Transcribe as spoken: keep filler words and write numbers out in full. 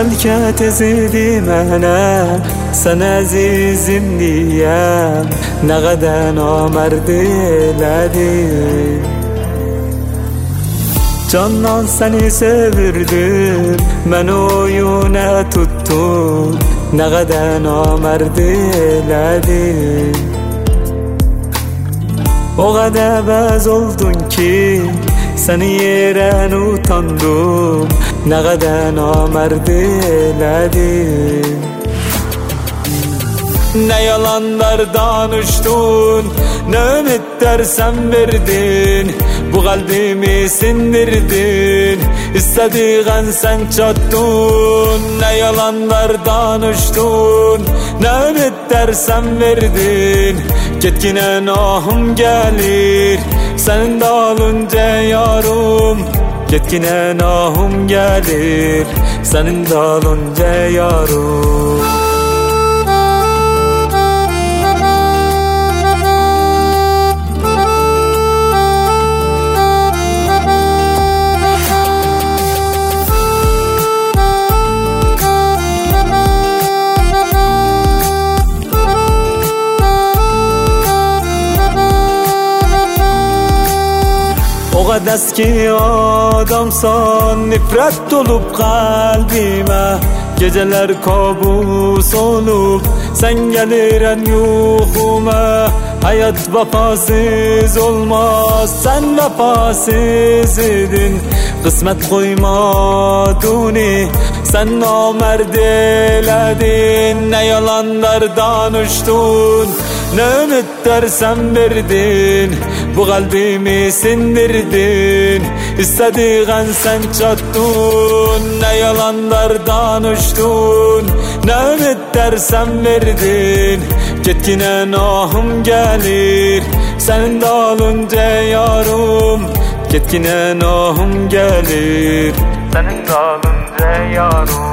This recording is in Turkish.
Belki tezidi mene sen azizim diyem, ne kadar namerd eyledin. Candan seni sevirdim, ben oyuna tuttum, ne kadar namerd eyledin. O kadar bez oldun ki seni yeren utandım, ne kadar namerd eyledin. Ne yalanlardan uçtun, ne ümitler sen verdin, bu kalbimi sindirdin, istediğin sen çattın. Ne yalanlardan uçtun, ne ümitler sen verdin, gitgine nahım gelir senin dalınca yarım, gitgine nahım gelir senin dalınca yarım. O kadar eski adamsan, nifret dolup kalbime, geceler kabus olup sen geliren yuhuma. Hayat vefasız olmaz, sen vefasız idin, kısmet koymadın, sen namerd eyledin. Ne yalanlardan uçtun, ne ümitler sen verdin, bu kalbimi sindirdin, istediğin sen çattın. Ne yalanlardan uçtun, ne ümitler sen verdin, gitgine nahım gelir senin dalınca yarım, gitgine nahım gelir senin dalınca yarım.